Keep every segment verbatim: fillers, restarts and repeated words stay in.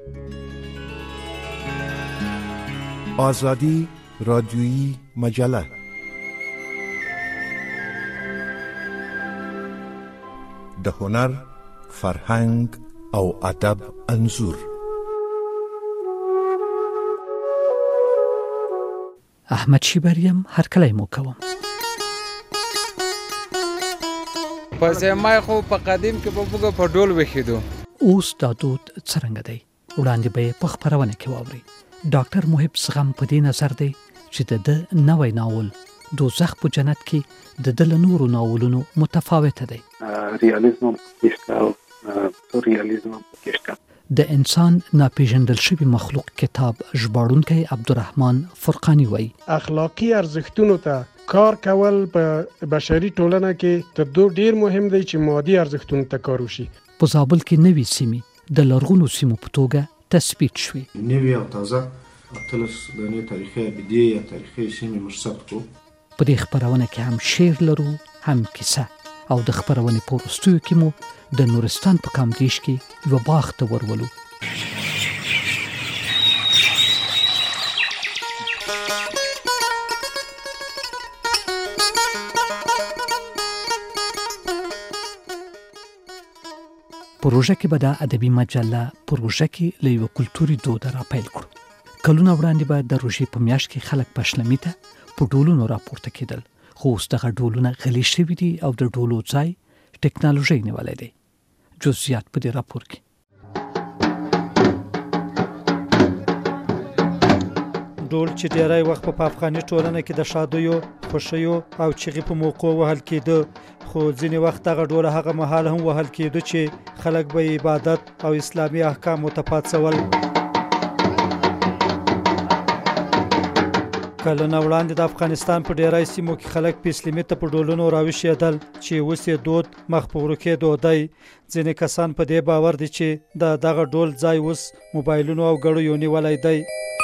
آزادی رادیویی مجله. د هنر، فرهنګ او ادب انځور. احمد شیبریم هر کله مو کوم. پس ما خو په قدیم کې په بوګه په ډول وخیدو. اوس دا دود څرنګه دی؟ وړاندې به په خبرونه کې واوري. ډاکټر محب سغم په دې نظر دی چې د نوې ناول دوزخ په جنت کې د دل نورو ناولونو متفاوت دی. ریالیزم کېستا او ریالیزم کېستا د انسان ناپېژندل شوی مخلوق کتاب ژباړونکی عبدالرحمن فرقانی وایي اخلاقی ارزښتونو ته کار کول په بشري ټولنه کې تر دوه ډیر مهم دی چې مادي ارزښتونو ته کار وشي. په زابل کې نوې سیمې د لرغونو سیمو په توګه تثبیت شوې. نوې او تازه اتلس دنې تاریخي ابدي یا تاریخي سیمې مرصد کو. په دې خبرونه کې هم شعر لرو، هم کیسه، او د خبرونې په وروستیو کې مو د نورستان په کامدیش کې یو باغ ته ورولو. پروژه کې به د ادبي مجله پروژه کې له یو کلتوري دود را پیل کړو. کلونه وړاندې به د روژې په میاشت کې خلک پشلمي ته په ډولونو راپورته کېدل، خو اوس دغه ډولونه غلي شوي دي او د ډولو ځای ټکنالوژي نیولی دی. جزئیات په دې راپور کې. ډول چې ډیری وخت په افغاني ټولنه کې د شادیو، خوښیو او چغې په موقع وهل کېده، خو ځینې وخت هغه ډول هغه مهال هم وهل کېده چې خلک به عبادت او اسلامي احکام متپاڅول. کلونه وړاندې د افغانستان په ډیری سیمو کې خلک په اسلامي ته په ډولونو راویښېدل چې اوس یې دود مخ په ورکېدو دی. ځینې کسان په دې باور دي چې د دغه ډول ځای اوس موبایلونو او ګړیو نیولی دی.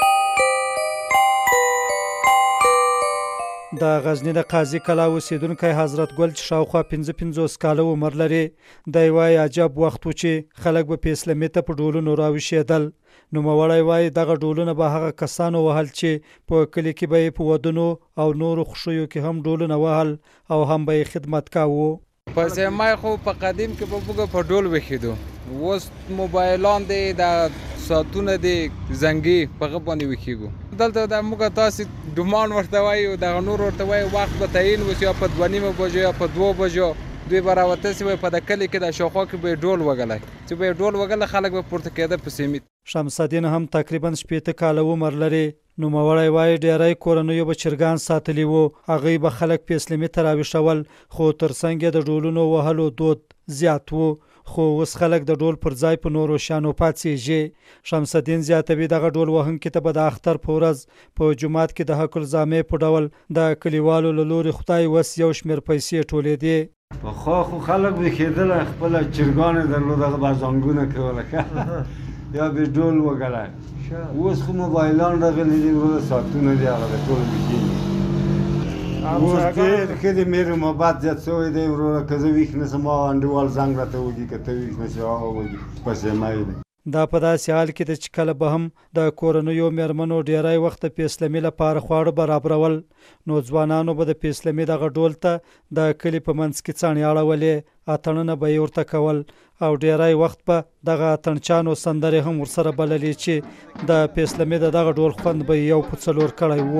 د غزنی د قاضي کلا اوسیدونکی حضرت ګل چې شاوخوا پنځه پنځوس کاله عمر لري، دی وایي عجب وخت و چې خلک به په اسلامي ته په ډولونو راویښېدل. نوموړی وایي دغه ډولونه به هغه کسانو وهل چې په کلي کې به یې په ودونو او نورو خوښیو کې هم ډولونه وهل او هم به یې خدمت کاوه. پس ما خو په قدیم کې په بوګه په ډول وخیدو. اوس موبایلان دی، د ساعتونه دی، زنګي په غو باندې وخیګو. دلته د موږ تاسو ډومان ورته وایو، د نور ورته وایو وخت به تعین وسی په دوه نیمه بجو یا په دوه بجو دوی براوته سی په د کلی کې د شوخو کې به ډول وګلای چې به ډول وګل خلک به پورته کېده په سیمت. شمس الدین هم تقریبا شپږ کاله عمر لري. نوموړی وایي ډیری کورنیو به چرګان ساتلی وو، هغوی به خلک په اسلامي ته راویښول، خو ترڅنګ یې د ډولونو وهلو دود زیات وو، خو اوس خلک د ډول پر ځای په نورو شیانو پاڅېږي. شمس الدین زیاتوي دغه ډول وهونکي ته به د اختر په ورځ په جومات کې د حق الزامې په ډول د کلیوالو له لورې خدای وس یو شمېر پیسې ټولېدې. پخوا خو خلک ویښېدل، خپله چرګان یې درلود، هغه به زنګونه کوله یا به ډول وګلی. اوس خو موبایلان راغلي دي، وروره ساعتونه دي، هغه د ټول ویښېږي. اوس ډېر ښه دی، مېر محبت زیات شوی دی وروره. که زه ویښ نه شم هغه انډیوال زنګ راته وکړي، که ته ویښ نه شې هغه وکړي. پسې مای دی. دا په داسې حال کې ده چې کله به هم د کورنیو مېرمنو ډیری وخت د پیسلمي لپاره خواړه برابرول، نو ځوانانو به د پیسلمي دغه ډول ته د کلي په منځ کې څڼې اړولې، اتڼونه به یې ورته کول، او ډیری وخت به دغه اتڼچانو سندرې هم ورسره بللې چې د پیسلمي د دغه ډول خوند به یو په څلور کړی وو.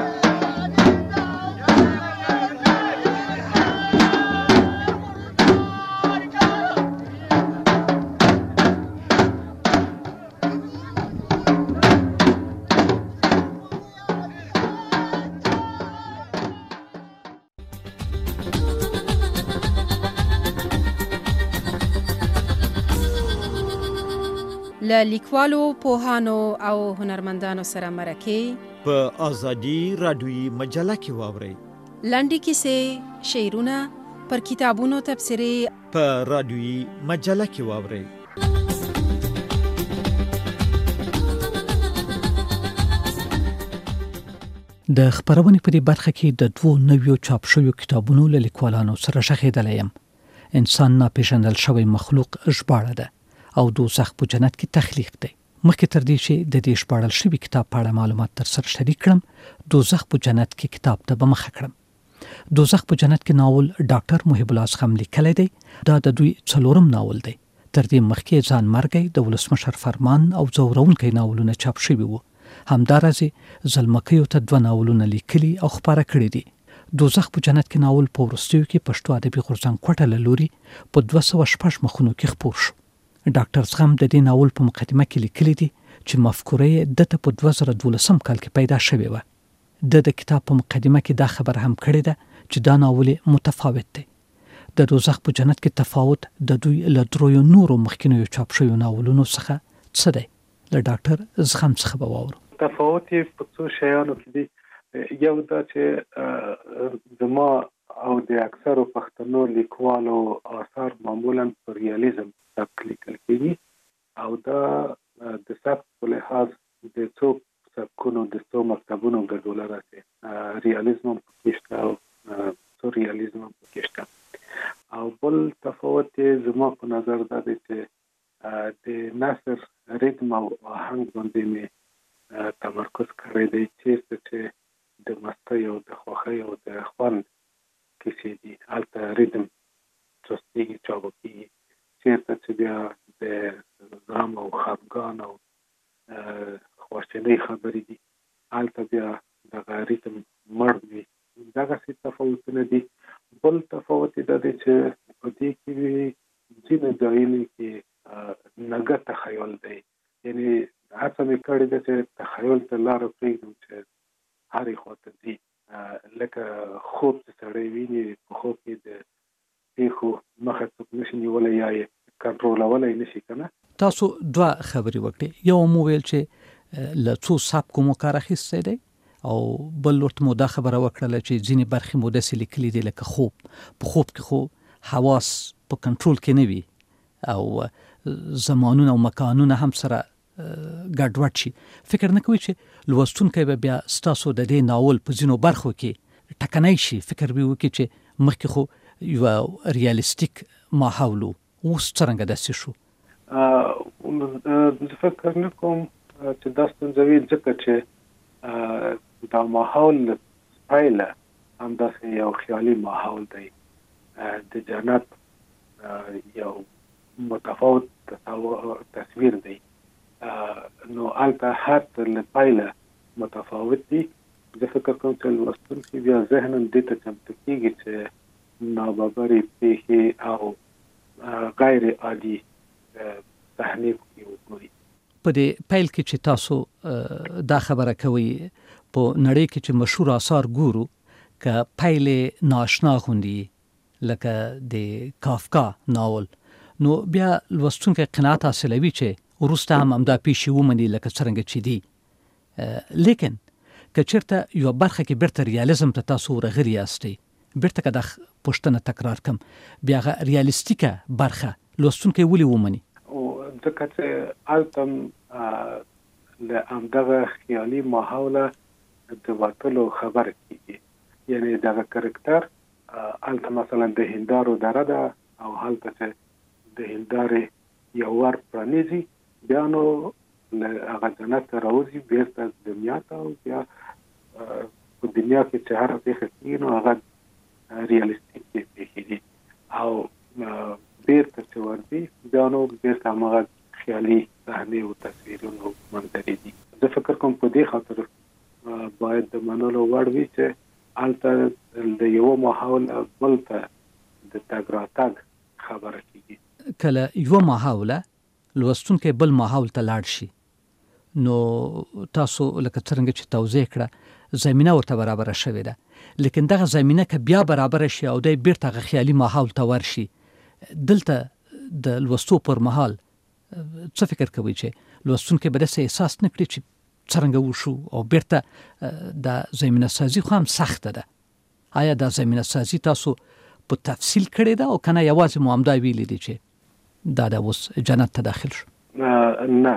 له لیکوالو، پوهانو او هنرمندانو سره مرکې په آزادي رادیویي مجله کې واورئ. لنډې کیسې، شعرونه، پر کتابونو تبصرې په رادیویي مجله کې واورئ. د خبرونې په دې برخه کې د دوو نویو چاپ شویو کتابونو له لیکوالانو سره شخېدلی یم. انسان ناپېژندل شوی مخلوق ژباړه ده او دوزخ په جنت کې تخلیق دی. مخکې تر دې چې د دې شپاړل شوی کتاب په اړه معلومات تر سره شریک کړم دوزخ په جنت کې کتاب ته به مخه کړم. دوزخ په جنت کې ناول ډاکټر محب الله زغم لیکلی دی. دا د دوی څلورم ناول دی. تر دې مخکې ځان مرګي د ولسمشر فرمان او زورونکي ناولونه چاپ شوي وو. همدارسه زلمکیو ته دوه ناولونه لیکلي او خبره کړي دي. دوزخ په جنت کې ناول په ورستیو کې پښتو ادبي غورځنګ کوټه له لوري په دوه سوه شپږ مخونو کې خپور شو. ډاکټر زغم د دې ناول په مقدمه کې لیکلي دي چې مفکوره د ته په دوه زره دولسم کال کې پیدا شوې و. د د کتاب په مقدمه کې دا خبر هم کړی ده چې دا ناول متفاوت دی. د دوزخ په جنت کې تفاوت د دوی له درویو نورو مخکینیو چاپ شویو ناولونو څخه څه دی؟ له ډاکټر زغم څخه به واورو. تفاوت یې په څو شیانو کې دی. یو دا چې زما او د اکثرو پښتنو لیکوالو آثار معمولا په ریالیزم سبک لیکل کېږي او دا د سبک په لحاظ د څو سبکونو د څو مکتبونو ګډوله راځي. ریالیزم پکې شته او سورریالیزم پکې شته. او بل تفاوت یې زما په نظر دا دی چې د نثر ریتم او آهنګ باندې مې تمرکز کړی دی چیرته چې د مستی او د خوښۍ او د خوند کیسې دي هلته ریتم چستېږي چابکېږي. چیرته چې بیا د غم او خفګان او خواشینۍ خبرې دي هلته بیا دغه ریتم مړ وي. دغسې تفاوتونه دي. بل تفاوت دا دی چې په دې کې ځینې ځایونو کې نګه تخیل دی. یعنې هڅه مې کړې ده چې تخیل ته لاره پرېږدم چې هرې خواته ځي. لکه خوب چې سړی ویني په خوب کې د پیښو مخه څوک نشي نیولی یا یې کنټرولولی نشي که نه. تاسو دوه خبرې وکړې. یو مو ویل چې له څو سبکو مو کار اخیستی دی او بل ورته مو دا خبره وکړله چې ځینې برخې مو داسې لیکلي دي لکه خوب. په خوب کې خو حواس په کنټرول کې نه وي او زمانونه او مکانونه هم سره ګډوډ شي. فکر نه کوئ چې لوستونکی به بیا ستاسو د دې ناول په ځینو برخو کې ټکنی شي؟ فکر به وکړي چې مخکې خو یوه ریالیستیک ماحول و، اوس څرنګه داسې شو؟ زه فکر نه کوم چې دا ستونزه وي ځکه چې دا ماحول پایله همداسې یو خیالي ماحول دی. د جنت یو متفاوت تصویر دی. نو هلته هر څه له پایله متفاوت دي. زه فکر کوم چې لوستونکي بیا ذهنا دې ته چمتو کېږي چې ناببرې پېښې او غیر عادي صحنې پکې وګوري. په دې پیل کې چې تاسو دا خبره کوئ په نړۍ کې چې مشهور آثار ګورو که پیلې ناشنا غوندي لکه د کافکا ناول، نو بیا لوستونکی قناعت حاصلوي چې وروسته هم همدا پیښې ومني لکه څرنګه چې دي. لیکن که چېرته یوه برخه کې بیرته ریالیزم ته تاسو ورغلي یاستئ، بیرته که دا پوښتنه تکرار کم، بیا هغه ریالیستیکه برخه لوستونکی ولې ومني؟ ځکه چې هلته له همدغه خیالي ماحوله د وتلو خبره کېږي. یعنې دغه کرکټر هلته مثلا د هندارو دره ده او هلته چې د هندارې یو ور پرانیزي بیا نو له هغه جنت ته راوځي بیرته دنیا ته او بیا په دنیا کې چې هره پېښه کېږي نو هغه ریالیستیک پېښې دي او بیرته چې ورځي بیا نو بیرته هماغه خیالي صحنې او تصویرونه او منظرې دي. زه فکر کوم په دې خاطر باید د منلو وړ وي چې هلته د یوه ماحول بل ته د تګ راتګ خبره کېږي. کله یوه ماحوله لوستونکی بل ماحول ته لاړ شي نو تاسو لکه څرنګه چې توضیح کړه زمینه ورته برابره شوې ده. لیکن دغه زمینه که بیا برابره شي او دی بیرته هغه خیالي ماحول ته ورشي، دلته د لوستو پر مهال څه فکر کوئ چې لوستونکی به داسې احساس نه کړي چې څرنګه وشو او بیرته د زمینه سازي خو هم سخته ده؟ آیا دا زمینه سازي تاسو په تفصیل کړې ده او که نه یوازې مو همدا ویلي دي چې دا د اوس جنت ته داخل شو؟ نه،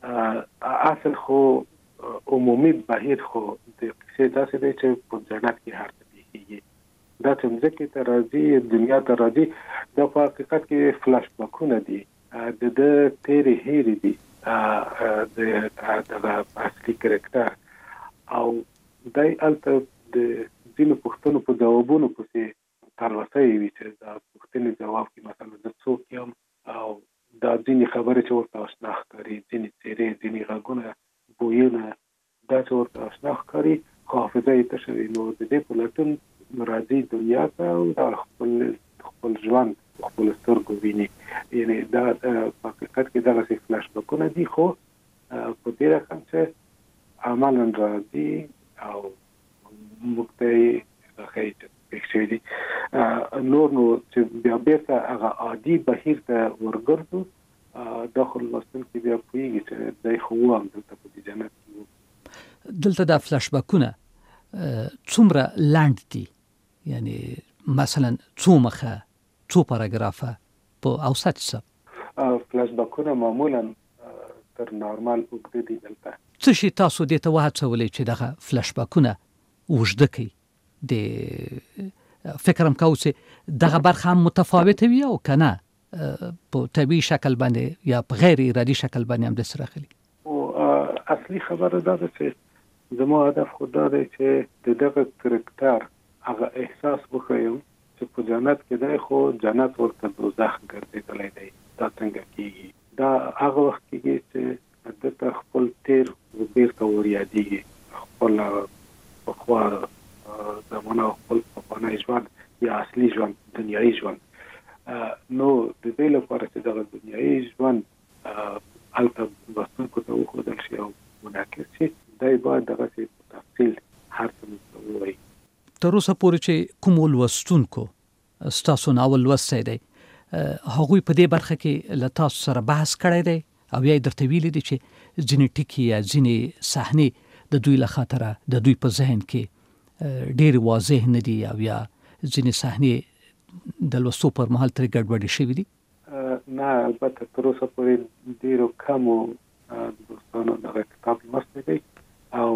اصل خو عمومي بهیر خو د کیسې داسې دی چې په جنت کې هر څه پېښېږي. دا چې مځکې ته راځي، دنیا ته راځي، دا په حقیقت کې فلاش باکونه دي. د ده تېرې هیرې دي د دغه اصلي کرکټر او دای الته د ځینو پوښتنو په جوابونو پسې تلوسه وي چې دا پوښتنې جواب کې مثلا د څوک یم او دا ځینې خبرې چې ورته آشنا ښکاري، ځینې څېرې، ځینې غږونه، بویونه دا چې ورته آشنا ښکاري، خو حافظه یې تشه وي. نو د دې په لټون راځي دنیا ته او دا خپل خپل ژوند خپل سترګو ویني. یعنی دا په حقیقت کې دغسې فلاش بکونه دي، خو په دې رقم چې عملا راځي او موږ ته یې ښایي چې پېښ شوي دي. نور نو چې بیا بېرته هغه عادي بهیر ته ورګرځو، دا خو لوستونکي بیا پوهېږي چې دی خو و هم دلته په دې جنت کې و. دلته دا فلاش بکونه څومره لنډ دي؟ یعنی مثلا څو مخه، څو پاراګرافه په اوسط حساب؟ فلاش بکونه معمولا تر نارمال اوږده دي. دلته څه شي تاسو دې ته وهڅولی چې دغه فلاش بکونه اوږده کړي؟ د فکرم کوو چې دغه برخه هم متفاوته وي او که نه په طبیعي شکل باندې یا په غیر ارادي شکل باندې هم داسې راغلي؟ او اصلي خبره دا ده چې زما هدف خو دا دی چې د دغه کرکټر هغه احساس وښیم چې په جنت کې دی، خو جنت ورته دوزخ ګرځېدلی دی. دا څنګه کېږي؟ دا هغه وخت کېږي چې دلته خپل تېر بېرته وریادېږي، خپل پخوا زمانه او خپل پخوانی ژوند یا اصلي ژوند، دنیایي ژوند. نو د دې لپاره چې دغه دنیایي ژوند هلته لوستونکو ته وښودل شي او منعکس شي، دی باید دغسې په تفصیل هر څه موږ ته ووایي. تر اوسه پورې چې کومو لوستونکو ستاسو ناول لوستی دی، هغوی په دې برخه کې له تاسو سره بحث کړی دی او یا یې درته ویلي دي چې ځینې ټکي یا ځینې صحنې د دوی له خاطره د دوی په ذهن کې ډېرې واضح نه دي او یا ځینې صحنې د لوستو پر مهال ترې ګډوډې شوي دي؟ نه، البته تر اوسه پورې ډېرو کمو دوستانو دغه کتاب لوستی دی او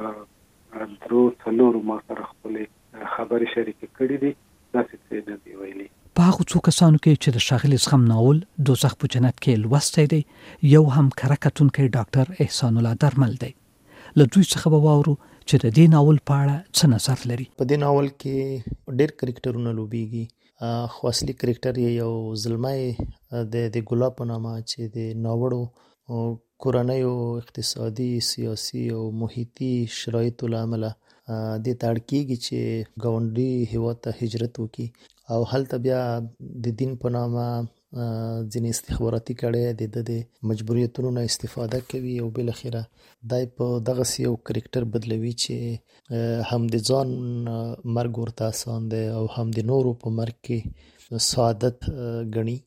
درو څلورو ما سره خپلې خبرې شریکې کړي دي. داسې څه نه دي ویلي. په هغو څو کسانو کې چې د ښاغلي زغم ناول دوزخ په جنت کې لوستی دی، یو هم کره کتونکی ډاکټر احسان الله درمل دی. له دوی څخه به واورو چې د دې ناول په اړه څه نظر لري. په دې ناول کې ډېر کرکټرونه لوبېږي، خو اصلي کرکټر یې یو زلمی د د ګلاب په نامه چې د ناوړو کورنیو اقتصادي، سیاسي او محیطي شرایطو له امله دې ته اړ کېږي چې ګاونډي هېواد ته هجرت وکړي او هلته بیا د دین په نامه ځینې استخباراتي کړۍ د ده د مجبوریتونو نه استفاده کوي او بالاخره دی په دغسې یو کرکټر بدلوي چې هم د ځان مرګ ورته اسان دی او هم د نورو په مرګ کې سعادت ګڼي.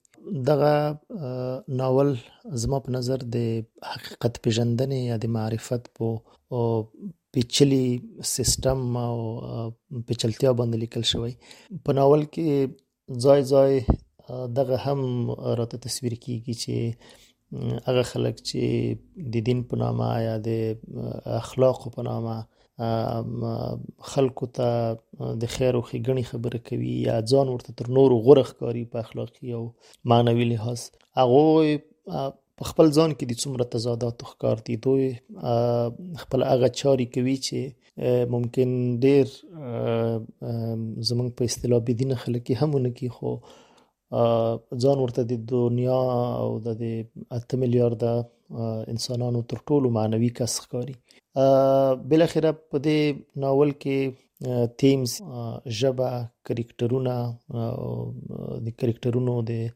دغه ناول زما په نظر د حقیقت پیژندنې یا د معرفت په پیچلي سیستم او پیچلتیا باندې لیکل شوی. په ناول کې ځای ځای دغه هم راته تصویر کیږي چې هغه خلک چې د دین په نامه یا د اخلاقو په نامه خلکو ته د خیر او ښېګڼې خبره کوي یا ځان ورته تر نورو غوره ښکاري په اخلاقي او معنوي لحاظ، هغوی په خپل ځان کې د څومره تضاداتو ښکار دي. دوی خپل هغه چارې کوي چې ممکن ډېر زموږ په اصطلاح بېدینه خلک یې هم ونه کړي، خو ځان ورته د دنیا او د اته میلیارده انسانانو تر ټولو معنوي کس ښکاري. بالاخره په دې ناول کې تیمز، ژبه، کرکټرونه، د کرکټرونو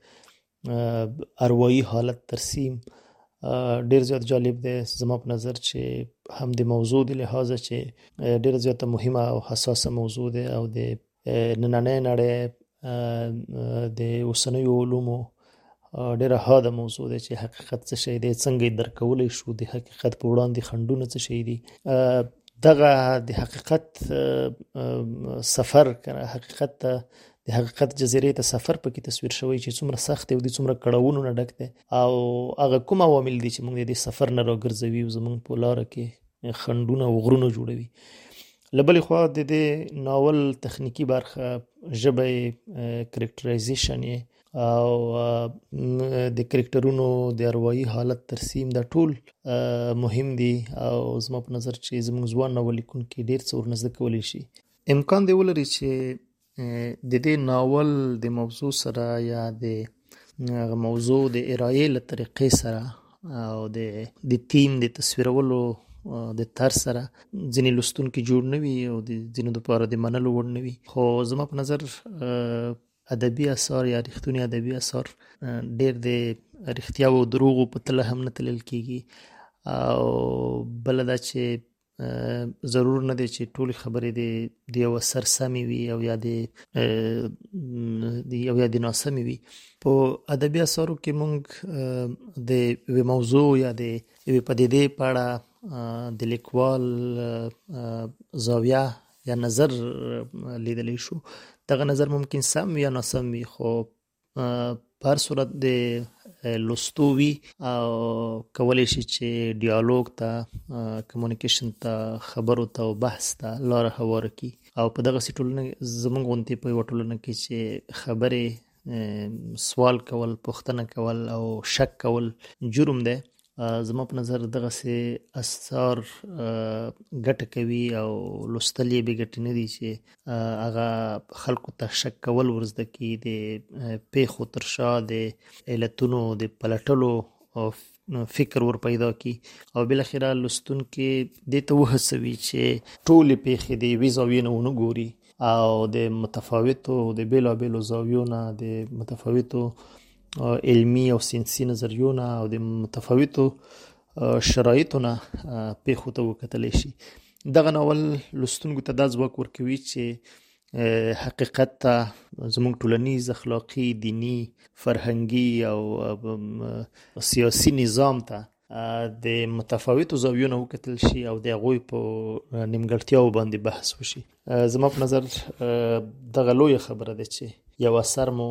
د اروايي حالت ترسیم ډېر زیات جالب دی زما په نظر، چې هم د موضوع د لحاظه چې ډېر زیاته مهمه او حساسه موضوع دی او د نننۍ نړۍ د اوسنیو علومو ډېره حاده موضوع دی چې حقیقت څه شی دی، څنګه یې درک کولی شو، د حقیقت په وړاندې خنډونه څه شی دي. دغه د حقیقت سفر کنه حقیقت ته د حقیقت جزیرې ته سفر پکې تصویر شوی چې څومره سخت دی او د څومره کړاوونو نه ډک دی او هغه کوم عوامل دي چې موږ د دې سفر نه راګرځوي او زموږ په لاره کې خنډونه او غرونه جوړوي. له بلې خوا د دې ناول تخنیکي برخه، ژبه، کرکټرایزیشن او د کرکټرونو د اروايي حالت ترسیم دا ټول مهم دي او زما په نظر چې زموږ ځوان ناول لیکونکي ډېر څه ورنه زده کولی شي. امکان دی ولري چې د دې ناول د موضوع سره یا د موضوع د ارایې له طریقې سره او د د تیم د تصویرولو د طرز سره ځینې لوستونکي جوړ نه وي او د ځینو دپاره د منلو وړ نه وي، خو زما په نظر ادبي اثار یا رښتوني ادبي اثار ډېر د رښتیاو او دروغو په تله هم نه تلل کېږي او بله دا چې ضرور نه دی چې ټولې خبرې د یو اثر سمې وي او یا د او یا د ناسمې وي. په ادبي اثارو کې موږ د یوې موضوع یا د یوې پدیدې په اړه د لیکوال زاویه یا نظر لیدلی شو. دغه نظر ممکن سم یا ناسم وي، خو په هر صورت د لوستو وي او کولی شي چې ډیالوګ ته، کمیونیکیشن ته، خبرو ته او بحث ته لاره هواره کړي. او په دغسې ټولنه زموږ غوندې په یوه ټولنه کې چې خبرې سوال کول، پوښتنه کول او شک کول جرم دی، زما په نظر دغسې اثار ګټه کوي او لوستل یې بې ګټې نه دي چې هغه خلکو ته شک کول ورزده کړي، د پیښو تر شا د علتونو د پلټلو فکر ور پیدا کړي او بالاخره لوستونکي دې ته وهڅوي چې ټولې پیښې د یوې زاویې نه ونه ګوري او د متفاوتو د بېلابېلو زاویو نه، د متفاوتو علمي او ساینسي نظریو نه او د متفاوتو شرایطو نه پیښو ته وکتلی شي. دغه ناول لوستونکو ته دا ځواک ورکوي چې حقیقت ته، زموږ ټولنیز، اخلاقي، دیني، فرهنګي او سیاسي نظام ته د متفاوتو زاویو نه وکتل شي او د هغوی په نیمګړتیاوو باندې بحث وشي. زما په نظر دغه لویه خبره ده چې یو اثر مو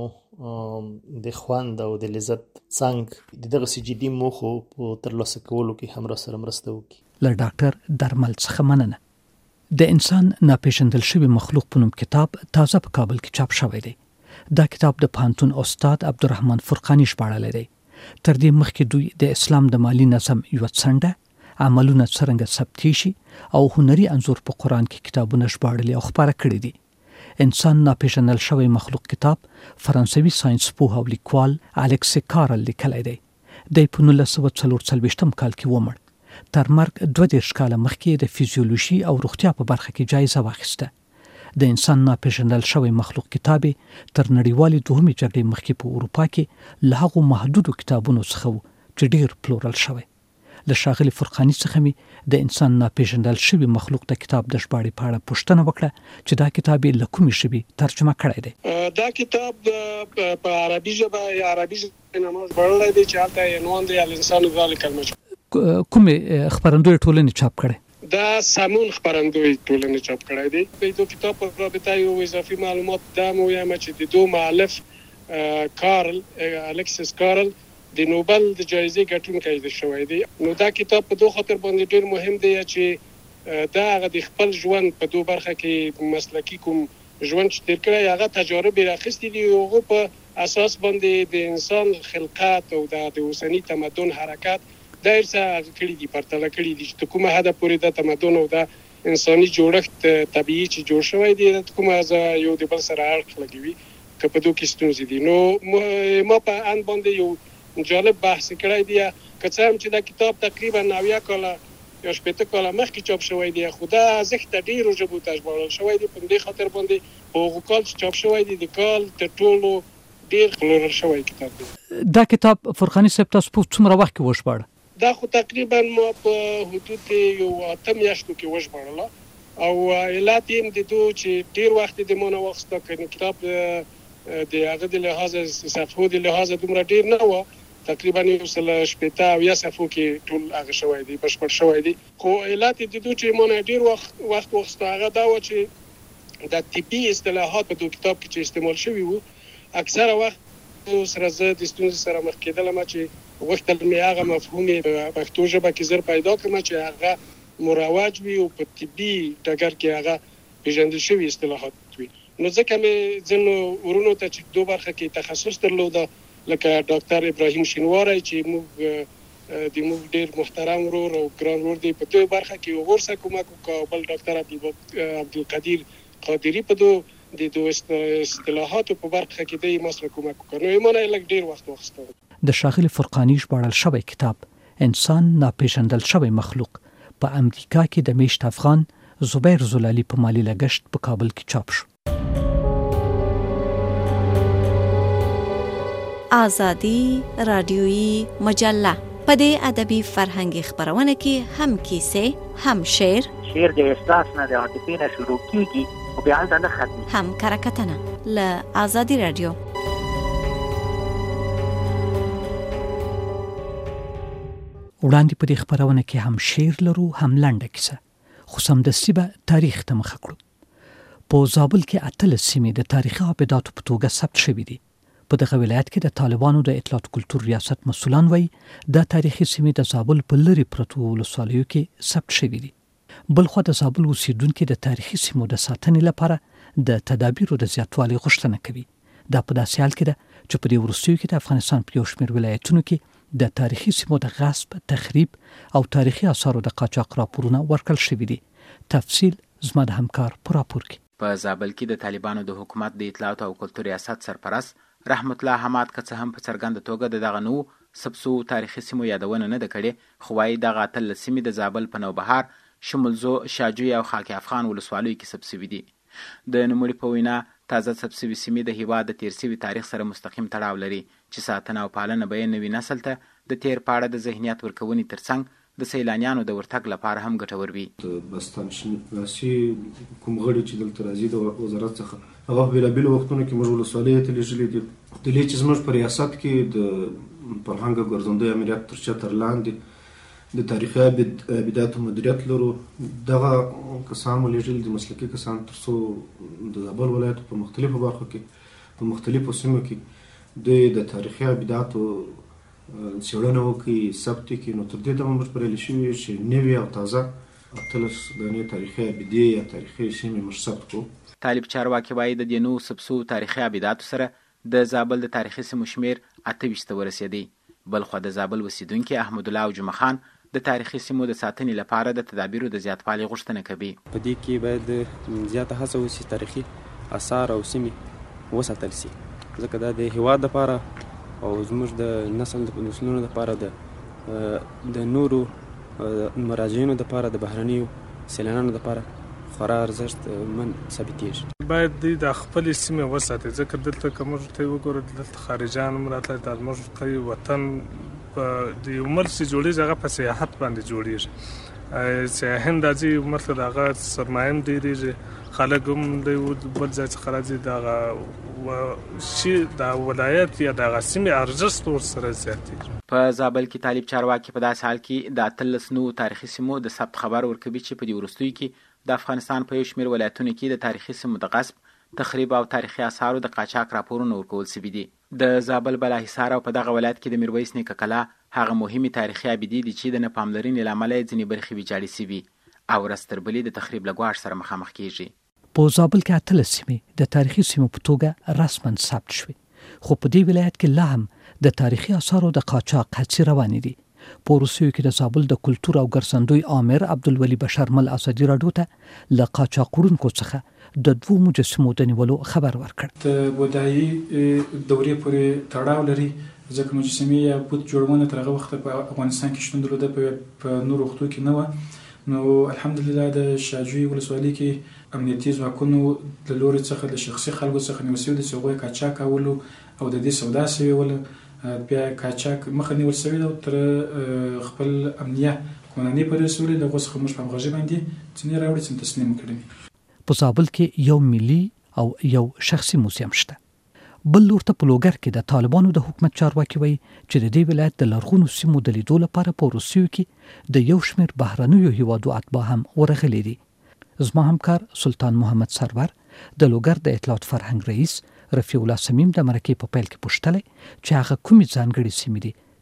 د خوند او د لذت څنګ د دغسې جدي موخو په ترلاسه کولو کې هم راسره مرسته وکړي. له ډاکټر درمل څخه مننه. د انسان ناپېژندل شوي مخلوق په نوم کتاب تازه په کابل کې چاپ شوی دی. دا کتاب د پوهنتون استاد عبدالرحمن فرقاني ژباړلی دی. تر دې مخکې دوی د اسلام د مالي نظم یوه څنډه، عملونه څرنګه ثبتې شي او هنري انځور په قرآن کې کتابونه ژباړلي او خپاره کړي دي. انسان ناپېژندل شوی مخلوق کتاب فرانسوي ساینس پوه او لیکوال الکس کارل لیکلی دی. دی په نولس سوه څلور څلوېښتم کال کې ومړ. تر مرګ دوه دېرش کاله مخکې د فیزیولوژي او روغتیا په برخه کې جایزه واخیسته. د انسان ناپېژندل شوی مخلوق کتاب تر نړیوالې دوهمې جګړې مخکې په اروپا کې له هغو محدودو کتابونو څخه و چې ډېر پلورل شوی. له ښاغلي فرقاني څخه مې د انسان ناپېژندل شوي مخلوق د کتاب د ژباړې په اړه پوښتنه وکړه چې دا کتاب یې له کومې ژبې ترجمه کړی دی. دا کتاب په عربي ژبه یا عربي ژبه ژباړلی دی چې هلته یې عنوان دی الانسان ذلک المجهول. کومې خپرندوی ټولنې چاپ کړی؟ دا سمون خپرندوی ټولنې چاپ کړی دی. د دو کتاب په رابطه یو اضافي معلومات دا مو وایم چې د دو مؤلف کارل الکسیس کارل د نوبل د جایزې ګټونکی دی شوی دی. نو دا کتاب په دو خاطر باندې ډېر مهم دی چې دا هغه د خپل ژوند په دو برخه کې مسلکي کوم ژوند چې تیر کړی هغه تجارب یې راخیستي دي او هغه په اساس باندې د انسان خلقات او د اوسني تمدن حرکات دا یې څه کړي دي، پرتله کړي دي چې کومه حده پورې د تمدن او د انساني جوړښت طبیعي چې جوړ شوی دی د کومه یو د بل سره اړخ لګوي که په دو کې ستونزې دي. نو ما په ان باندې یو جالب بحث کړی دی که څه هم چې دا کتاب تقریبا نوي کاله یا شپېته کاله مخکې چاپ شوی دی، خو دا ارزښت ډېرو ژبو ته ژباړل شوی دی. په دې خاطر باندې په هغو کال چې چاپ شوی دی د کال تر ټولو ډېر پلورل شوی کتاب دی. دا کتاب فرقاني صاحب تاسو په څومره وخت کې وژباړه؟ دا خو تقریبا ما په حدود یو اته میاشتو کې وژباړله او علت یې د دو چې ډېر وخت یې د ما نه واخیسته که کتاب د هغه د لحاظه صفحو د لحاظه دومره ډېر نه وه، تقریبا یو سل شپېته او یا صفحو کې ټول هغه شوی دی، بشپړ شوی دی. خو علت یې د دو چې ما نه ډېر وخت وخت واخیسته هغه دا وه چې د طبي اصطلاحات په دو کتاب کې چې استعمال شوي وو اکثره وخت سره زه د ستونزې سره مخ کېدلم چې غوښتل مې هغه مفهوم په پښتو ژبه کې زر پیدا کړم چې هغه مروج وي او په طبي ډګر کې هغه پېژندل شوي اصطلاحات وي. نو ځکه مې ځینو ورونو ته چې دوه برخه کې تخصص درلوده لکه ډاکټر ابراهیم شینواری چې موږ د موږ ډیر محترم ورور او ګران ورور دی په دوه برخه کې ورسره کومک وکړ، بل ډاکټر عبدالقدیر قادری په دوه د دوه اصطلاحاتو په برخه کې د مسله کومک وکړ. نو ایمانه لږ ډیر وخت واخیستو. د شاغل فرقانی ژباړل شوی کتاب انسان ناپېژندل شوی مخلوق په امریکا کې د میشت افغان زبیر زلالی په مالی لګښت په کابل کې چاپ شو. آزادی رادیویی مجله په دې ادبي فرهنګي خبرونه کې هم کیسې، هم شعر، شعر د احساس نه د عاطفې نه شروع کیږي او بیا هلته نه ختمي، هم کرکټنه له آزادی رادیو. وړاندې په دې خبرونه کې هم شعر لرو، هم لنډه کیسه، خو سمدستي به تاریخ ته مخه کړو. په زابل کې اتلس سیمې د تاریخي ابداتو په توګه ثبت شوي دي. په دغه ولایت کې د طالبانو د اطلاعات کلتور ریاست مسؤلان وایي دا تاریخي سیمې د زابل په لرې پرتو ولسوالیو کې ثبت شوي دي. بلخو د زابل اوسیدونکو د تاریخي سیمو د ساتنې لپاره د تدابیرو د زیاتوالي غوښتنه کوي. دا په داسې حال کې ده چې په دې وروستیو کې د افغانستان په یو شمېر ولایتونو کې د تاریخي سیمو د غصب، تخریب او تاریخي آثارو د قاچاق راپورونه ورکړل شوي دي. تفصیل زما د همکار په راپور کې. په زابل کې د طالبانو د حکومت د اطلاعات او کلتور ریاست سرپرست رحمت الله حماد که څه هم په څرګنده توګه د دغه نو سبسو تاریخي سیمو یادونه نه ده کړې، خو وايي دغه اتلس سیمې د زابل په نوبهار، شمولزو، شاجوی او خاک افغان ولسوالیو کې ثبت شوي دي. د نوموړي په وینا تازه ثبت شوي سیمې د هېواد د تیر شوي تاریخ سره مستقیم تړاو لري چې ساتنه او پالنه به یې نوي نسل ته د تیر په اړه د ذهنیت ورکونې ترڅنګ د سیلانیانو د ورتګ لپاره هم ګټور وي. بستان شناسي کوم غړي چې دلته راځي د وزارت څخه هغه په بېلابېلو وختونو کې موږ ولسوالۍ ته لېږلي دي. دلې چې زموږ په ریاست کې د فرهنګ ګرځندوی امریت تر چتر لاندې د تاریخي ابداتو مدیریت لرو، دغه کسان مو لېږلي دي، مسلکي کسان، تر څو د زابل ولایت په مختلفو برخو کې په مختلفو سیمو کې دوی د تاریخي ابداتو څېړنه وکړي، ثبت کړي. نو تر دې دمه موږ بریالي شوي چې نوي او تازه اتلس دانې تاریخي ابدې یا تاریخي سیمې موږ ثبت کړو. طالب چارواکي وایي د دې نو سبسو تاریخي ابداتو سره د زابل د تاریخي سیمو شمېر اته ویشت ته ورسېدی. بلخو د زابل اوسیدونکي احمد الله او جمعه خان د تاریخي سیمو د ساتنې لپاره د تدابیرو د زیاتوالي غوښتنه کوي. په دې کې باید زیاته هڅه وشي تاریخي آثار او سیمې وساتل شي، ځکه دا د هېواد لپاره او زموږ د نسل د نسلونو لپاره د د نورو مراجعینو لپاره د بهرنیو سیلانیانو لپاره خورا ارزښت من ثابتېږي. باید دوی د خپلې سیمې وساتي، ځکه دلته که موږ ته وګورو دلته خارجیان هم راتللی، دا زموږ ته وطن د یو ملک چې جوړېږي هغه په سیاحت باندې جوړېږي. سیاحین راځي ملک ته، د هغه سرمایه هم ډېرېږي، خلک هم د بل ځای څخه راځي، دغه شي د ولایت یا دغه سیمې ارزښت ورسره زیاتېږي. په زابل کې طالب چارواکي په داسې حال کې د اتلس نو تاریخي سیمو د ثبت خبر ورکوي چې په دې وروستیو کې د افغانستان په یو شمېر ولایتونو کې د تاریخي سیمو د غصب، تخریب او تاریخي آثارو د قاچاق راپورونه ورکول شوي دي. د زابل بالاحصار او په دغه ولایت کې د میرویس نیکه کلا هغه مهمې تاریخي ابدې دي چې د نه پاملرنې له امله یې ځینې برخې ویجاړې شوي او ورځ تر بلې د تخریب له ګواښ سره مخامخ کېږي. په زابل کې اتلس سیمې د تاریخي سیمو په توګه رسما ثبت شوي، خو په دې ولایت کې لا هم د تاریخي آثارو د قاچاق هڅې روانې دي. په وروستیو کې د زابل د کلتور او ګرځندوی آمر عبدالولي بشرمل آزادي راډیو ته له قاچاق وړونکو څخه د دوو مجسمو د نیولو خبر ورکړ. د بودایي دورې پورې تړاو لري، ځکه مجسمې یا بت جوړونه تر هغه وخته په افغانستان کې شتون درلوده، په نورو وختو کې نه وه. نو الحمدلله د شاجوی ولسوالۍ کې امنیتي ځواکونو له لوري څخه د شخصي خلکو څخه نیول شوي د هغوی قاچاق کولو او د دې سودا شوې وله، بیا قاچاق مخه نیول شوې ده او تر خپل امنیه قانوني پورې رسولې د هغو څخه موږ په همغږۍ باندې ځینې راوړي چې تسلیم کړي. په زابل کې یو ملي او یو شخصي موزیم شته. بل لور ته په لوګر کې د طالبانو د حکومت چارواکي وایي چې د دې ولایت د لرغونو سیمو د لیدو لپاره په وروستیو کې د یو شمېر بهرنیو هیوادو اتباع هم ورغلي دي. زما همکار سلطان محمد سرور د لوګر د اطلاعات فرهنګ رئیس رفیع الله سمیم د مرکې په پیل کې پوښتلی چې هغه کومې ځانګړې سیمې دي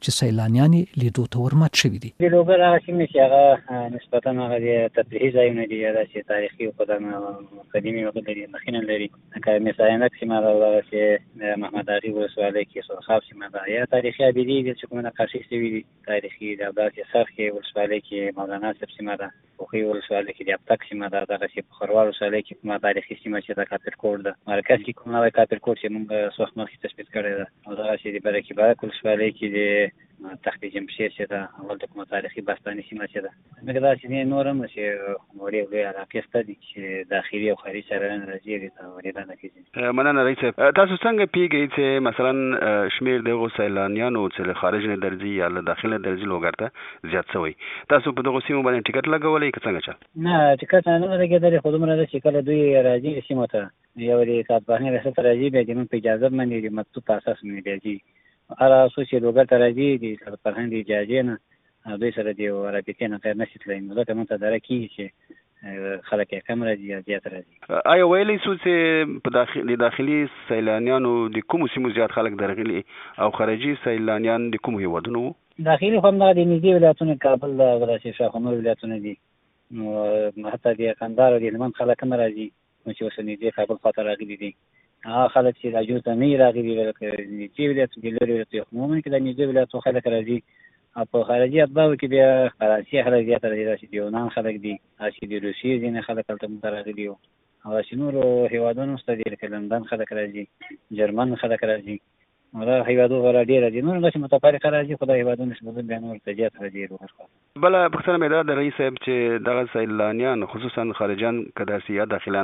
چې سیلانیان لیدو ته ورمات شوي دي. د لوګر هغه سیمې چې هغه نسبتا هغه د تفریحي ځایونه دي یا داسې تاریخي او قدامه قدیمي وخت لري مخینه لري لکه مثلا سیمه دا چې محمد علي ولسوالۍ کې سرخاب سیمه ده یا تاریخي ابدي دي چې کومه نقاشي شوي دي تاریخي د داسې سرخ کې ولسوالۍ کې مولانا صاحب سیمه ده خو ولسوالۍ کې د ابتک سیمه ده دغه چې په خروار ولسوالۍ کې کومه تاریخي سیمه چې د کاپر کوټ ده مرکز کې کومه د کاپر کوټ چې موږ څو وخت مخکې تثبیت کړی ده او دغه چې د برکې بارک ولسوالۍ کې د تخت جمشید چې ده اول د کومه تاریخي باستاني سیمه چې ده موږ دا چې نور هم چې وړي وړي علاقې شته دي چې داخلي او خارجي څارنه راځي د ورېدا نه کېږي. مننه رئیس صاحب. تاسو څنګه پیږئ چې مثلا شمیر دغه سیلانیانو چې خارج نه درځي یا له داخله درځي لوګر ته زیات شوی تاسو په دغه سیمه باندې ټیکټ لګولې که څنګه چل؟ نه ټیکټ نه لګېدل خو دومره ده چې کله دوی راځي سیمه ته یو د ساتباني رسټ راځي بیا د من په اجازه باندې د مکتوب په اساس باندې راځي هر اساس چې لوګر ته راځي د ساتباني د اجازه نه دوی سره دی رابطې نه غیر نشي تللی نو دا کومه ته درکې چې خلک یې کم راځي یا زیات راځي. آیا ویلی سو چې په داخلي داخلي سیلانیانو د کوم سیمو زیات خلک درغلي او خارجي سیلانیان د کوم هیوادونو؟ داخلي خو هم د نږدې ولایتونو کابل د راشي شاهنور ولایتونه دي نو حتی د قندهار او د هلمند خلک هم راځي چې اوس نږدې کابل خواته راغلي دي هغه خلک چې راجو ته نه راغلي لکه نږدې ولایت د لرې ولایت عموما کې د نږدې ولایتو خلک راځي او په خارجي اتباعو کې بیا فرانسې خلک زیات راځي چې د یونان خلک دي چې د روسیې ځینې خلک هلته راغلي وو او چې نورو هېوادونو څخه دي لکه لندن خلک راځي جرمن خلک راځي دا هیوادو غره ډیر دي نور داسې متفرقه راځي خدای هیوادونو نسبت بیا نور تجارت راځي ورکړه. بل پښتنه مې دا د رئیس صاحب چې دغه سیلانیان خصوصا خارجان کداسي یا داخلان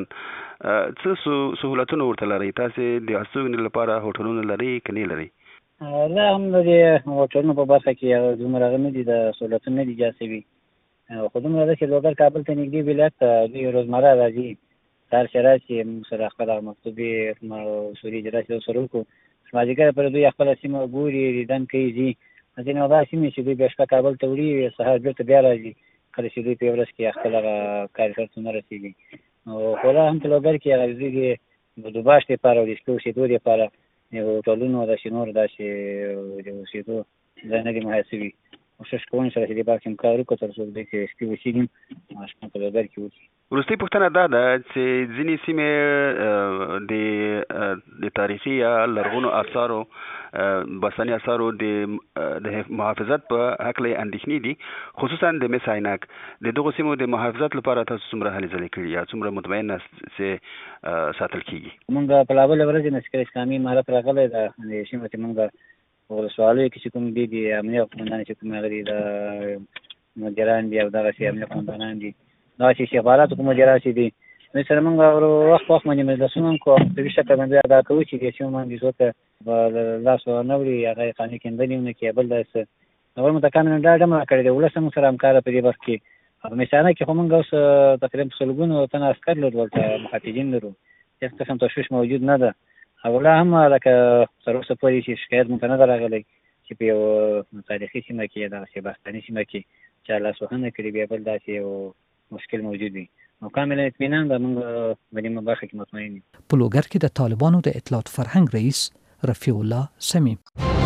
څه سہولتونه ورته لري تاسو د استوګنې لپاره هوټلونه لري کني لري؟ لا هم د هوټلونو په برخه کې دومره نه دي د سہولتونه دي جاسبي خو دومره چې لوګر کابل ته نږدې ولایت دوی روزمره راځي سر شرایط چې سره خپل مکتوبي اصولي اجرا سره کو ماجګر پر دوی خپل سیمه ګوري ریدن کوي ځینې دا سیمې چې دوی بیا شپه کابل ته وړي سهار بېرته بیا راځي کله چې دوی په ورځ کې خپل هغه کارکړ نه رسېږي نو خو لا هم په لوګر کې هغه دوی د دوباشت لپاره او د شپې اوسېدو لپاره هوټلونو داسې نور داسې د اوسېدو ځای نه دي محاسب وي کوشش کوم سره چې د باکم کار وکړو تر څو دوی چې شپې اوسېږي ماشومان په لوګر کې اوسي. وروستۍ پوښتنه دا ده چې ځینې سیمې د د تاریخي یا لرغونو آثارو باستاني آثارو د محافظت په هکله اندېښنې دي خصوصا د مس عینک د دغو سیمو د محافظت لپاره تاسو څومره هلې ځلې کړي یا څومره مطمئن یاست چې ساتل کېږي؟ موږ په لا بله ورځ نسکر اسلامي امارت راغلی ده د سیمو چې موږ په ولسوالیو کې چې کوم دي د امنیه قومندان چې کوم هغه دي د مدیران دي او دغسې امنیه قومندانان دي دا چې استخباراتو کوم مدیران چې دي نو سره موږ وخت وخت باندې مجلسونه هم کوو په ویښه شکل باندې ادا کوو چې د سیمو باندې څوک به لاس ونه وړي هغه یې قانوني کیندنې ونه کړي بل داسې نور متکامل ډاډ هم راکړی دی ولس هم سره همکاره په دې وخت کې په مثانه کې خو موږ اوس تقریبا په سلګونو تنه عسکر لرو دلته محافظین لرو هېڅ قسم تشویش موجود نه ده او لا هم لکه تر اوسه پورې چې شکایت موږ ته نه ده راغلی چې په یو تاریخي سیمه کې دغسې باستاني سیمه کې چا لاسوهنه کړې بیا بل داسې یو مشکل موجود وي نو کاملا اطمینان ده موږ په دې برخه کې مطمئن یو. په لوګر کې د طالبانو د اطلاعات فرهنګ رئیس رفیع الله سمیم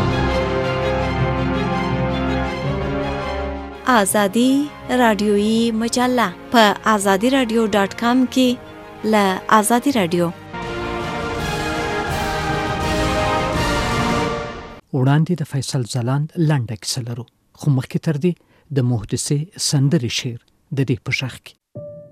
آزادی رادیویی مجله په آزادی رادیو ډاټ کام کې له آزادی رادیو وړاندې د فیصل ځلاند لنډه کیسه لرو خو مخکې تر دې د محدثې سندرې شعر د دې په شاخ کې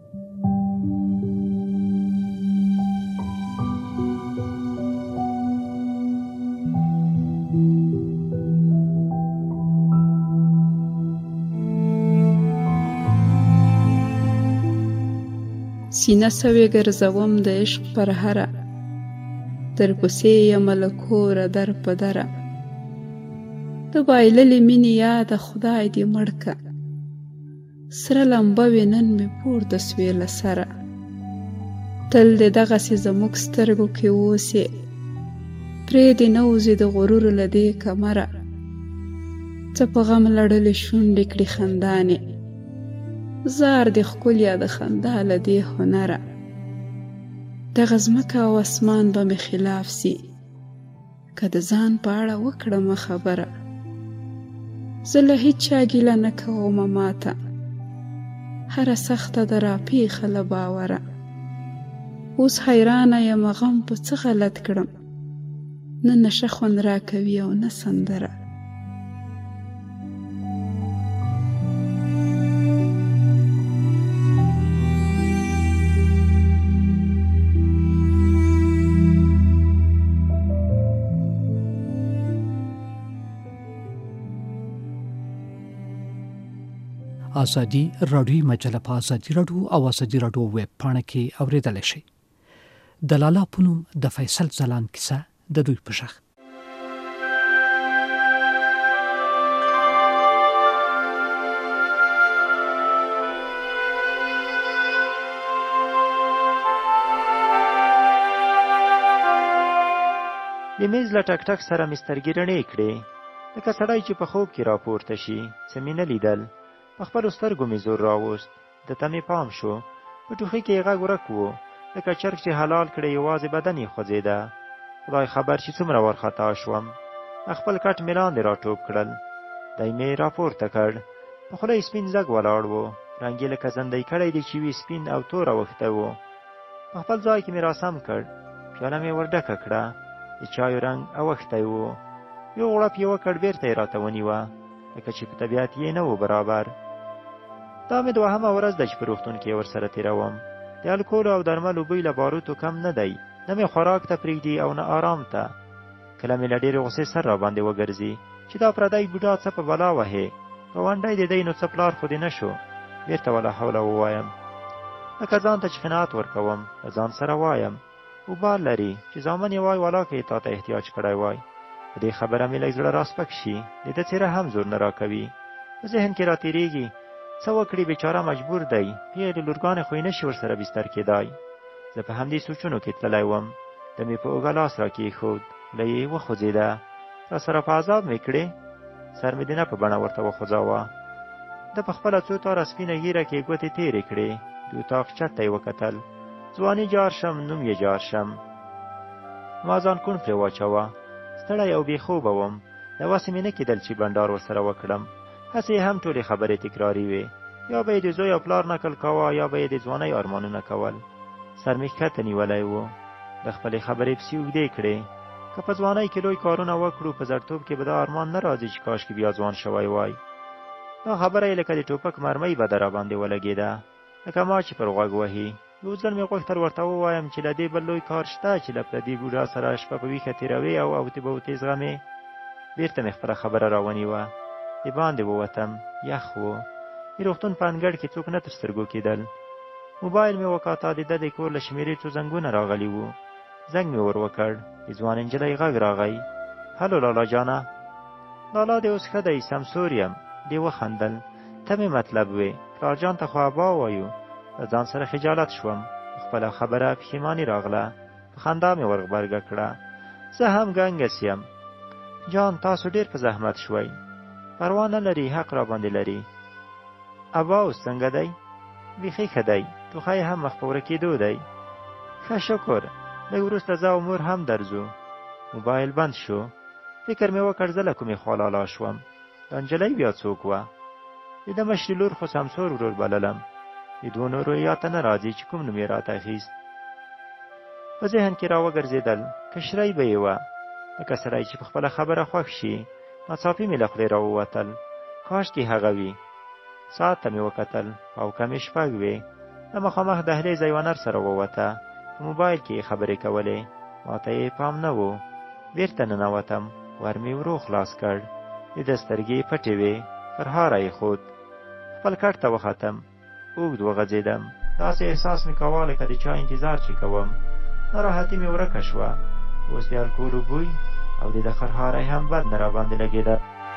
سینه سوې ګرځوم د عشق پر هره در پسې یم له کوره در په دره د بایللې مینې یاده خدای دې مړ که سره لمبه وې نن مې پورته سوې له سره تل دې دغسې زموږ سترګو کې اوسې پرېږدې نه وځې د غرور له دې کمره څه په غم لړلې شونډې کړي خندانې زار دې ښکلیا د خندا له دې هنره دغه ځمکه او اسمان به مې خلاف سي که د ځان په اړه وکړمه خبره زه له هیچا ګیله نه کومه ماته، هره سخته ده راپېښه له باوره. اوس حیرانه یم غم په څه غلط کړم، نه نشه خوند راکوي او نه سندره. ازادي راډیو مجله په ازادي راډیو او ازادي راډیو ویب پاڼه کې اوریدل شي. د لالا پونم د فیصل ځلان کیسه د دوی په شخ. د میز له ټک ټک سره مې سترګې رڼې کړې، لکه سړی چې په خوب کې راپورته شي. څه مې نه لیدل، په خپلو سترګو مې زور راوست. د ته مې پام شو، په ټوخي کې یې غږ ورک و، لکه چرګ چې حلال کړی یوازې بدن یې خوځېده. خدای خبر چې څومره وارخطا شوم. خپل کټ مې لاندې راټوپ کړل، دی مې راپورته کړ. په خوله یې سپین زګ ولاړ و، رنګ یې لکه زندۍ کړی دی چې وي سپین او تور اوښتی و. په خپل ځای کې مې راسم کړ، پیاله مې ورډکه کړه، د چایو رنګ اوښتی و. یو غړپ یې وکړ، بېرته یې راته ونیوه، لکه چې په طبیعت یې نه و برابر. دا مې دوهمه ورځ ده چې په روغتون کې ورسره تېروم. د الکولو او درملو بوی له باروتو کم نه دی، نه مې خوراک ته پرېږدي او نه آرام ته. کله مې له ډېرې غوسې سر را باندې وګرځي چې دا پردی بوډا څه په بلا وهې، ګاونډی د دی نو څه پلار خو دې نه شو. بېرته ولا حوله ووایم، لکه ځان ته چې قناعت ورکوم، له ځان سره وایم وبال لري چې زامن یې وای والا که یې تا ته احتیاج کړی وای. په دې خبره مې لږ زړه راسپک شي، د ده څېره هم زور نه راکوي. په ذهن کې راتېرېږي څه وکړي، بیچاره مجبور دی، پیغلې لورګانې خو یې نه شي ورسره بستر کېدای. زه په همدې سوچونو کې تللی وم. د مې په اوږه لاس را کېښود، له یې وخوځېده. را سره په عذاب مې کړې، سر مې د نه په بڼه ورته وخوځاوه. ده په خپله څو تاره سپینه ږیره کې ګوتې تېرې کړې، د اطاق چت ته یې وکتل. ځواني جار شم، نوم یې جار شم. ما ځان کوڼ پرې واچوه، ستړی او بې خوبه وم. د وسې مې نه کېدل چې بنډار ورسره وکړم. هسې هم ټولې خبرې تکراري وې، یا به یې د زوی او پلار نقل کاوه، یا به یې د ځوانۍ ارمانونه کول. سر مې ښکته نیولی و، د خپلې خبرې پسې اوږدې کړې. که په ځوانۍ کې لوی کارونه وکړو، په زړتوب کې به دا ارمان نه راځي چې کاشکې بیا ځوان شوی وای. دا خبره یې لکه د ټوپک مرمۍ به در راباندې ولګېده، لکه ما چې پر غوږ وهي. یو ځل مې غوښتل ورته ووایم چې له دې بل لوی کار شته چې له پردي بوډا سره شپه په ویښه تېروې او اوتې بوتې زغمې. بېرته مې خپله خبره راونیوه، د باندې ووتم، یخ و. د روغتون په انګړ کې څوک نه تر سترګو کېدل. موبایل مې وکاته، د ده د کور له شمېرې څو زنګونه راغلي وو. زنګ مې ور وکړ، د ځوان نجلۍ غږ راغی، هلو لالا جانه. لالا دې اوس ښه دی، سمسور یم. دې وخندل، ته مې مطلب وې، پلار جان ته خو ابا وایو. له ځان سره خجالت شوم، خپله خبره پښیماني راغله. په خندا مې ور غبرګه کړه، زه هم ګنګس یم. جان تاسو ډېر په زحمت شوئ، پروا نه لري، حق را باندې لري. ابا اوس څنګه دی؟ بیخي ښه دی، ټوخی هم مخ په ورکېدو دی. ښه شکر. لږ وروسته زه او مور هم درځو. موبایل بند شو. فکر مې وکړ زه له کومې خوا لالا شوم. دا نجلۍ بیا څوک وه؟ د ده مشرې لور خو سمسور ورور بللم. د دوو نورو یاد ته نه راځي چې کوم نوم یې راته اخیست. په ذهن کې را وګرځېدل، کشرۍ به یې وه، لکه سړی چې په خپله خبره خوښ شي. ناڅاپي مې له خولې را ووتل، کاشکې هغه وي. ساعت ته مې وکتل، پاو کمې شپږ وې. د مخامخ دهلیزه یوه نر سره ووته، په موبایل کې یې خبرې کولې، ما ته یې پام نه و. بېرته ننوتم، ور مې ورو خلاص کړ. د ده سترګې پټې وې، پر هاره یې ښود. خپل کټ ته وختم، اوږد وغځېدم. داسې احساس مې کوه لکه د چا انتظار چې کوم. ناراحتي مې ورکه شوه. اوس د الکولو بوی او د ده خرهاری هم بد نه راباندې لګېده.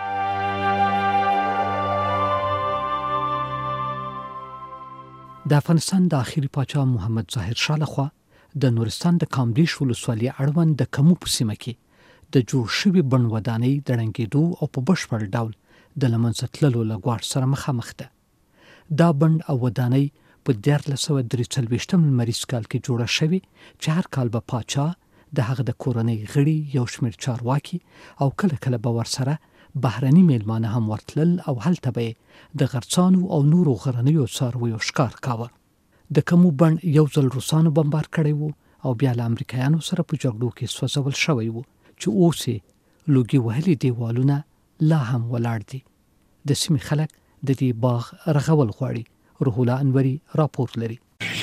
د افغانستان د آخري پاچا محمد ظاهر شاه لخوا د نورستان د کامدیش ولسوالۍ اړوند د کمو په سیمه کې د جوړ شوي بڼ ودانۍ د ړنګېدو او په بشپړ ډول د له منځه تللو له ګواښ سره مخامخ ده. دا بڼ او ودانۍ په دیارلس سوه درې څلوېښتم لمریز کال کې جوړه شوې چې هر کال به پاچا د هغه د کورنۍ غړي، یو شمېر چارواکي او کله کله به ورسره بهرني میلمانه هم ورتلل او هلته به د غرڅانو او نورو غرنیو څارویو ښکار کاوه. د کومو بڼ یو ځل روسانو بمبار کړی وو او بیا له امریکایانو سره په جګړو کې سوځول شوی وو چې اوس یې لوګي وهلي دیوالونه لا هم ولاړ دي. د سیمې خلک د دې باغ رغول غواړي. روح الله انوري راپور لري.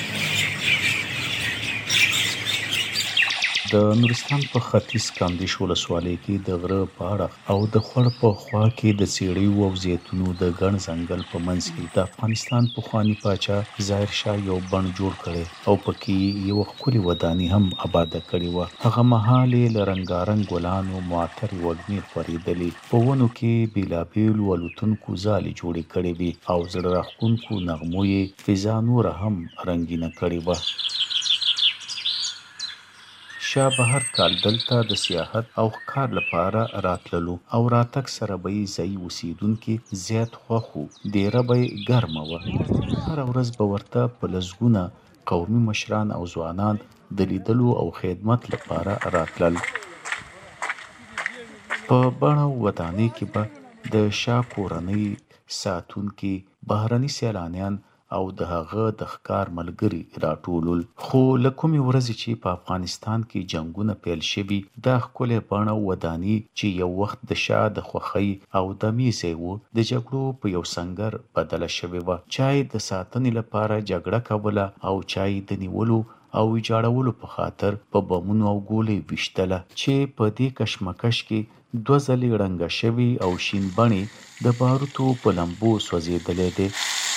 د نورستان په ختیځ کامدیش ولسوالۍ کې د غره په اړه او د خوړ په خوا کې د څېړیو او زیتونو د ګڼ ځنګل په منځ کې د افغانستان پخواني پاچا ظاهر شاه یو بڼ جوړ کړی او پکې یو ښکلې وداني هم آباده کړې وه. هغه مهال یې له رنګارنګ ګلانو معطرې وږمې خورېدلې. په ونو کې بېلابېلو الوتونکو ځالې جوړې کړې وې او زړه راښکونکو نغمو یې فضا نوره هم رنګینه کړې وه. شاه به هر کال دلته د سیاحت او ښکار لپاره راتللو او راتګ سره به یې ځایي اوسېدونکي زیات خوښ وو. ډېره به یې ګرمه وه. هره ورځ به ورته په لسګونه قومي مشران او ځوانان د لیدلو او خدمت لپاره راتلل. په بڼه او ودانۍ کې به د شاه کورنۍ ساتونکي بهرني سیلانیان او د هغه د ښکار ملګري راټولول. خو له کومې ورځې چې په افغانستان کې جنګونه پیل شوي دا ښکلې بڼه وداني چې یو وخت د شاه د خوښۍ او د میزې و د جګړو په یو سنګر بدله شوې وه. چای د ساتنې لپاره جګړه کوله او چای د نیولو او ویجاړولو په خاطر په بمونو او ګولۍ ویشتله چې په دې کشمکش کې دوه ځلې ړنګه شوي او شین بڼې د باروتو په لمبو سوځېدلی دی.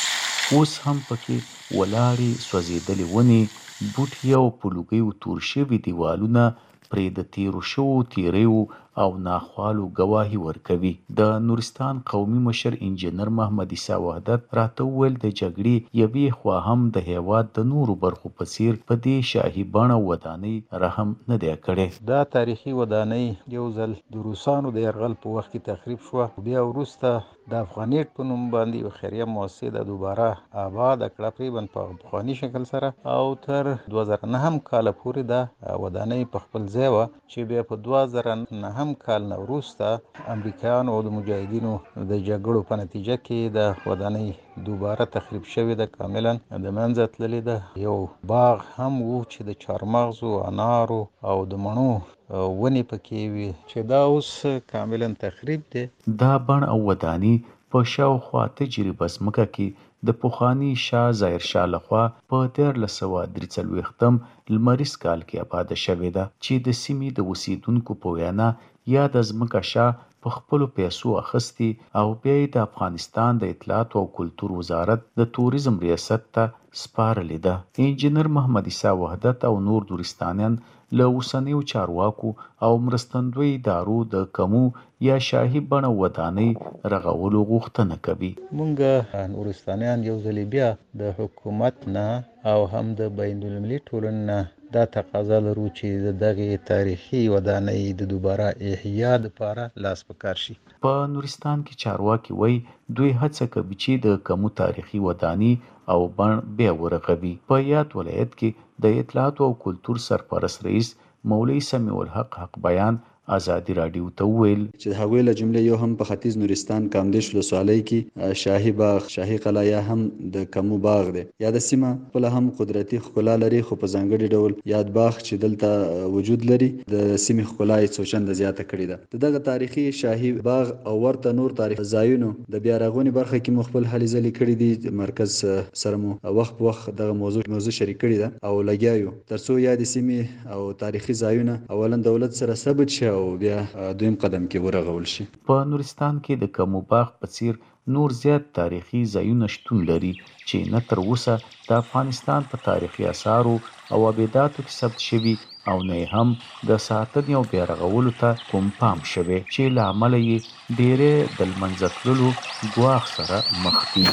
اوس هم پکې ولاړې سوځېدلې ونې، بوټي او په لوګیو تور شوي دیوالونه پرې د تیرو شوو تیریو او ناخوالو ګواهي ورکوي. د نورستان قومي مشر انجینر محمد عیسی وحدت راته وویل د جګړې یوې خوا هم د هیواد د نورو برخو په څیر په دې شاهي بڼه ودانۍ رحم نه دی کړی. دا تاریخي ودانۍ یو ځل د روسانو د یرغل په وخت کې تخریب شوه. بیا وروسته د افغانیت په نوم باندې یو خیریه مؤسسې د دوباره آباد کړه تقریبا په پخواني شکل سره او تر دوه زره نهم کال پورې دا ودانۍ په خپل ځای وه چې بیا په دوه زره نهم کال نه وروسته امریکایانو او د مجاهدینو د جګړو په نتیجه کې د ودانۍ دوباره تخریب شوې ده، کاملا د منځه تللې ده. یو باغ هم وو چې د چارمغزو، انارو او د مڼو ونې پکې وي چې دا اوس کاملا تخریب دی. دا بڼ او وداني په شاوخوا تجربه ځمکه کې د پخواني شاه ظاهر شاه لخوا په دیارلس سوه درې څلوېښتم لمریز کال کې آباده شوې ده چې د سیمې د اوسېدونکو په وینا یا د ځمکه شاه په خپلو پیسو اخیستې او بیا یې د افغانستان د اطلاعاتو او کلتور وزارت د توریزم ریاست ته سپارلې ده. انجینر محمد عیسی وحدت او نور نورستانیان له اوسنیو چارواکو او مرستندوی ادارو د کمو یا شاهي بڼه ودانۍ رغولو غوښتنه کوي. مونږ نورستانیان یو ځلې بیا د حکومت نه او هم د بین المللي ټولنې نه دا تقاضا لرو چې د دغه تاریخي ودانۍ د دوباره احیا لپاره لاس په کار شي. په نورستان کې چارواکي وایي دوی هڅه کوي چې د کمو تاریخي ودانۍ او بڼ بیا ورغوي. په یاد ولایت کې د اطلاعاتو او کلتور سرپرست رئیس مولوي سمیع الحق حق بیان ازادي راډیو ته وویل چې د هغوی له جملې یو هم په ختیځ نورستان کامدیش ولسوالۍ کې شاهي باغ، شاهي قلعه یا هم د کمو باغ دی. یا د سیمه خپله هم قدرتي ښکلا لري خو په ځانګړي ډول یاد باغ چې دلته وجود لري د سیمې ښکلا یې څو چنده زیاته کړې ده. د دغه تاریخي شاهي باغ او ورته نور تاریخي ځایونو د بیا رغونې برخه کې مو خپل هلې ځلې کړي دي. مرکز سره مو وخت په وخت دغه موضوع موضوع شریک کړې ده او لګیا یو تر څو یا د سیمې او تاریخي ځایونه اولا دولت سره ثبت شي او بیا دویم قدم کې ورغول شي. په نورستان کې د کمو باغ په څیر نور زیات تاریخي ځایونه شتون لري چې نه تر اوسه د افغانستان په تاریخي آثارو او ابداتو کې ثبت شوي او نه هم د ساتنې او بیا رغولو ته کوم پام شوی چې له امله یې ډېرې د لمنځه تللو ګواښ سره مخ دي.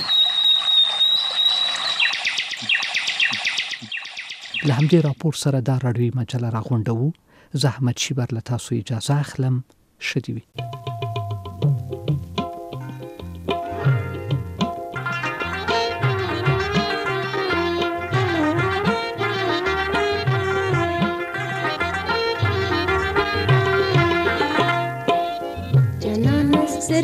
له همدې راپور سره دا راډیوي مجله راغونډوو. زه احمد شیبر له تاسو اجازه اخلم. ښه دې وي. جنان سے